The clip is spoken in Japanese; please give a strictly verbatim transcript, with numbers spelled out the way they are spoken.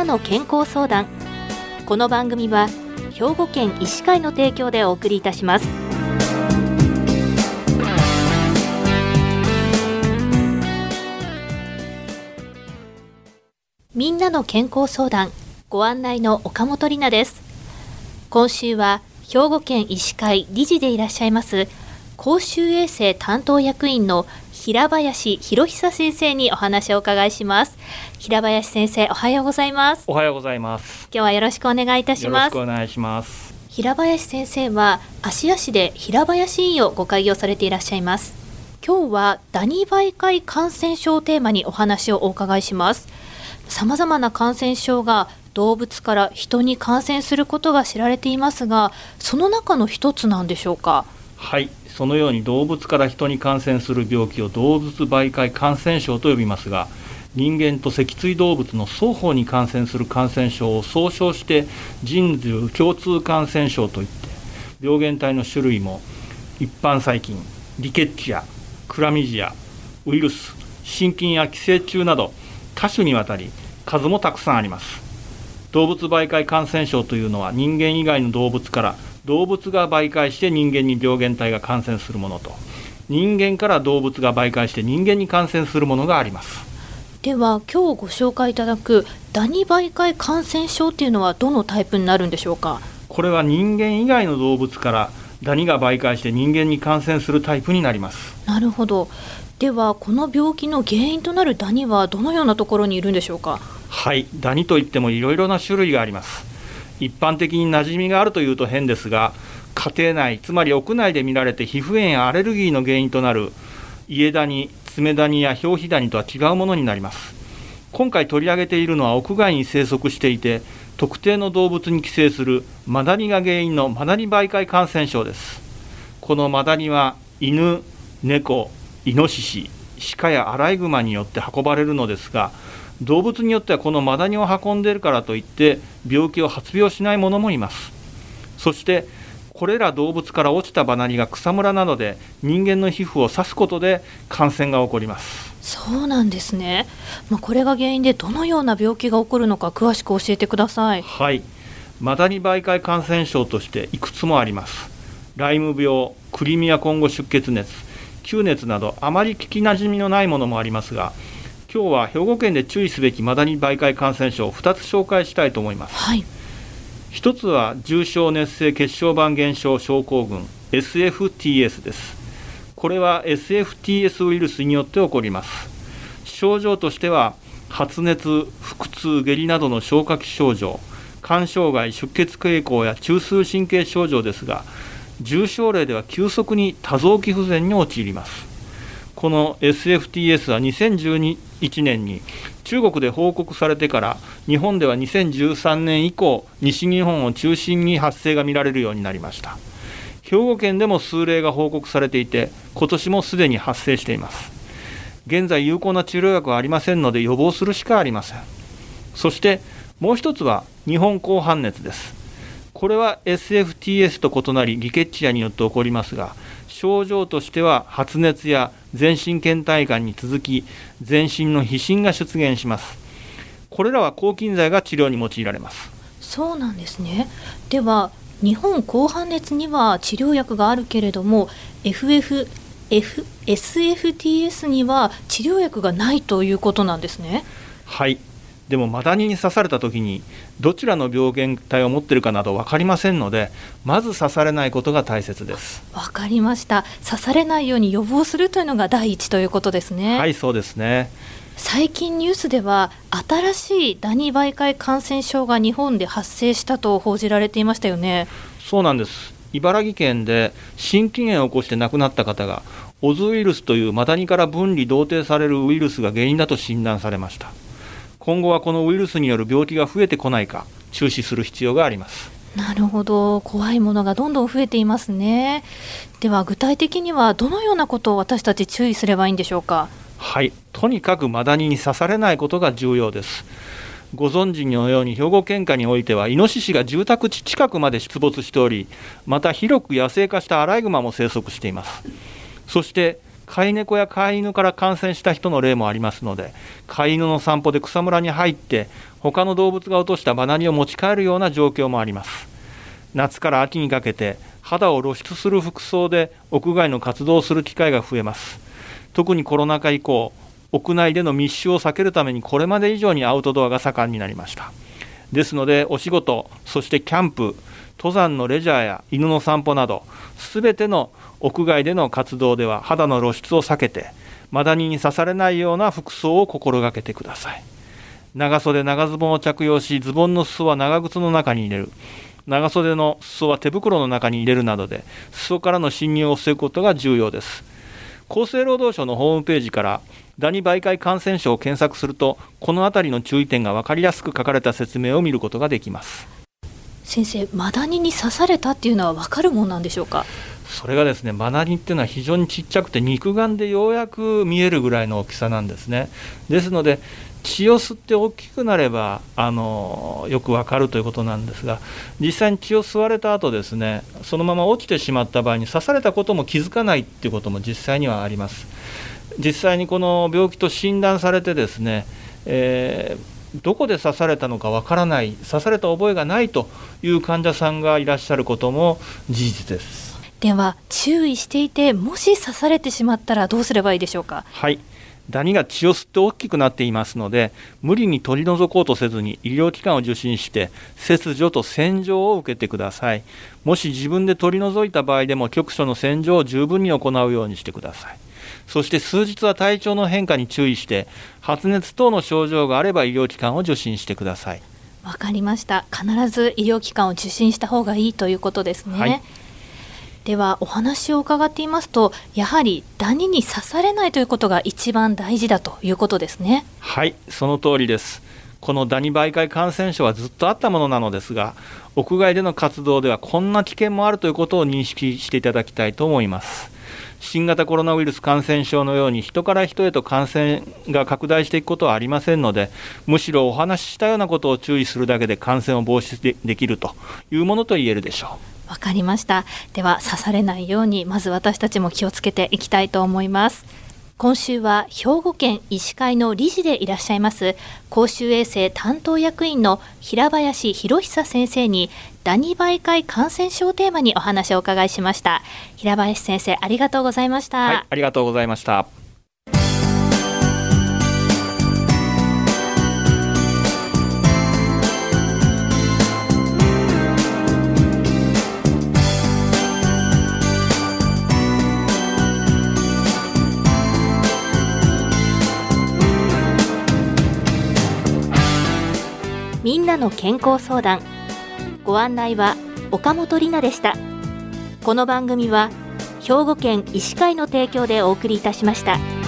なの健康相談。この番組は兵庫県医師会の提供でお送りいたします。みんなの健康相談、ご案内の岡本里奈です。今週は兵庫県医師会理事でいらっしゃいます公衆衛生担当役員の平林博久先生にお話をお伺いします。平林先生、おはようございます。 おはようございます。 今日はよろしくお願いいたします。 よろしくお願いします。 平林先生は芦屋市で平林医院をご開業されていらっしゃいます。今日はダニ媒介感染症をテーマにお話をお伺いします。さまざまな感染症が動物から人に感染することが知られていますが、その中の一つなんでしょうか？ はい、そのように動物から人に感染する病気を動物媒介感染症と呼びますが、人間と脊椎動物の双方に感染する感染症を総称して人獣共通感染症といって、病原体の種類も一般細菌、リケッチア、クラミジア、ウイルス、真菌や寄生虫など多種にわたり数もたくさんあります。動物媒介感染症というのは人間以外の動物から動物が媒介して人間に病原体が感染するものと、人間から動物が媒介して人間に感染するものがあります。 では今日ご紹介いただくダニ媒介感染症っていうのはどのタイプになるんでしょうか？ これは人間以外の動物からダニが媒介して人間に感染するタイプになります。 なるほど。ではこの病気の原因となるダニはどのようなところにいるんでしょうか？ はい、ダニといってもいろいろな種類があります。一般的に馴染みがあるというと変ですが、家庭内、つまり屋内で見られて皮膚炎やアレルギーの原因となる家ダニ、爪ダニや表皮ダニとは違うものになります。今回取り上げているのは屋外に生息していて特定の動物に寄生するマダニが原因のマダニ媒介感染症です。このマダニは犬、猫、イノシシ、鹿やアライグマによって運ばれるのですが、動物によってはこのマダニを運んでいるからといって病気を発病しないものもいます。そしてこれら動物から落ちたマダニが草むらなどで人間の皮膚を刺すことで感染が起こります。 そうなんですね。まあ、これが原因でどのような病気が起こるのか詳しく教えてください。 はい、マダニ媒介感染症としていくつもあります。ライム病、クリミアコンゴ出血熱、吸熱などあまり聞きなじみのないものもありますが、今日は兵庫県で注意すべきマダニ媒介感染症をふたつ紹介したいと思います。 はい、 ひとつは重症熱性血小板減少症候群 エスエフティーエス です。これは エスエフティーエス ウイルスによって起こります。症状としては発熱、腹痛、下痢などの消化器症状、肝障害、出血傾向や中枢神経症状ですが、重症例では急速に多臓器不全に陥ります。この エスエフティーエス はにせんじゅういちねんに中国で報告されてから日本ではにせんじゅうさんねん以降西日本を中心に発生が見られるようになりました。兵庫県でも数例が報告されていて今年もすでに発生しています。現在有効な治療薬はありませんので予防するしかありません。そしてもう一つは日本紅斑熱です。これは エスエフティーエス と異なりリケッチアによって起こりますが、症状としては発熱や全身倦怠感に続き全身の皮疹が出現します。これらは抗菌剤が治療に用いられます。 そうなんですね。では日本紅斑熱には治療薬があるけれども エフエフ、F、エスエフティーエス には治療薬がないということなんですね。 はい、でもマダニに刺された時にどちらの病原体を持っているかなど分かりませんので、まず刺されないことが大切です。 分かりました。刺されないように予防するというのが第一ということですね。 はい、そうですね。 最近ニュースでは新しいダニ媒介感染症が日本で発生したと報じられていましたよね。 そうなんです。茨城県で心筋炎を起こして亡くなった方がオズウイルスというマダニから分離同定されるウイルスが原因だと診断されました。今後はこのウイルスによる病気が増えてこないか注視する必要があります。 なるほど。怖いものがどんどん増えていますね。では具体的にはどのようなことを私たち注意すればいいんでしょうか？ はい、とにかくマダニに刺されないことが重要です。ご存知のように兵庫県下においてはイノシシが住宅地近くまで出没しており、また広く野生化したアライグマも生息しています。そして飼い猫や飼い犬から感染した人の例もありますので、飼い犬の散歩で草むらに入って他の動物が落としたマダニを持ち帰るような状況もあります。夏から秋にかけて肌を露出する服装で屋外の活動をする機会が増えます。特にコロナ禍以降、屋内での密集を避けるためにこれまで以上にアウトドアが盛んになりました。ですのでお仕事、そしてキャンプ、登山のレジャーや犬の散歩などすべての屋外での活動では肌の露出を避けてマダニに刺されないような服装を心がけてください。長袖長ズボンを着用し、ズボンの裾は長靴の中に入れる、長袖の裾は手袋の中に入れるなどで裾からの侵入を防ぐことが重要です。厚生労働省のホームページからダニ媒介感染症を検索すると、このあたりの注意点が分かりやすく書かれた説明を見ることができます。 先生、マダニに刺されたっていうのは分かるものなんでしょうか？ それがですね、マダニっていうのは非常にちっちゃくて肉眼でようやく見えるぐらいの大きさなんですね。ですので血を吸って大きくなればあのよくわかるということなんですが、実際に血を吸われた後ですね、そのまま落ちてしまった場合に刺されたことも気づかないっていうことも実際にはあります。実際にこの病気と診断されてですね、えー、どこで刺されたのかわからない、刺された覚えがないという患者さんがいらっしゃることも事実です。 では注意していて、もし刺されてしまったらどうすればいいでしょうか？ はい、ダニが血を吸って大きくなっていますので、無理に取り除こうとせずに医療機関を受診して切除と洗浄を受けてください。もし自分で取り除いた場合でも局所の洗浄を十分に行うようにしてください。そして数日は体調の変化に注意して、発熱等の症状があれば医療機関を受診してください。 わかりました。必ず医療機関を受診した方がいいということですね。はい、ではお話を伺っていますと、やはりダニに刺されないということが一番大事だということですね。 はい、その通りです。このダニ媒介感染症はずっとあったものなのですが、屋外での活動ではこんな危険もあるということを認識していただきたいと思います。新型コロナウイルス感染症のように人から人へと感染が拡大していくことはありませんので、むしろお話ししたようなことを注意するだけで感染を防止 で, できるというものと言えるでしょう。 わかりました。では刺されないようにまず私たちも気をつけていきたいと思います。今週は兵庫県医師会の理事でいらっしゃいます公衆衛生担当役員の平林博久先生にダニ媒介感染症テーマにお話をお伺いしました。平林先生、ありがとうございました。 はい、ありがとうございました。 みんなの健康相談、ご案内は岡本里奈でした。この番組は兵庫県医師会の提供でお送りいたしました。